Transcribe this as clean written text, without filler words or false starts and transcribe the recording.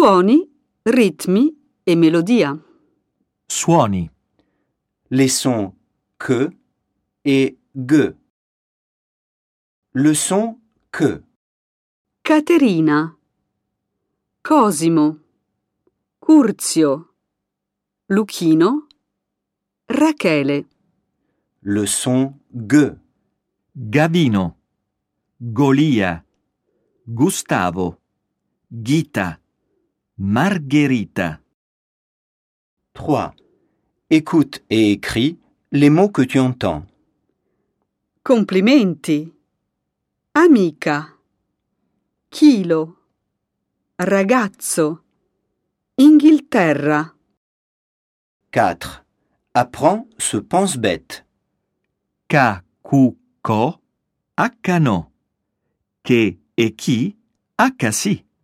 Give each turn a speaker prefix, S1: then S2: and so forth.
S1: Suoni, ritmi e melodia.
S2: Suoni.
S3: Les sons que et ge. Le son que.
S1: Caterina, Cosimo, Curzio, Luchino, Rachele.
S3: Le son ge.
S2: Gavino. Golia. Gustavo. Ghita. Margherita.
S3: 3. Écoute et écris les mots que tu entends.
S1: Complimenti. Amica. Chilo. Ragazzo. Inghilterra.
S3: 4. Apprends ce pense-bête.
S2: K-Q-Co. H-No. Che e chi. H-sì.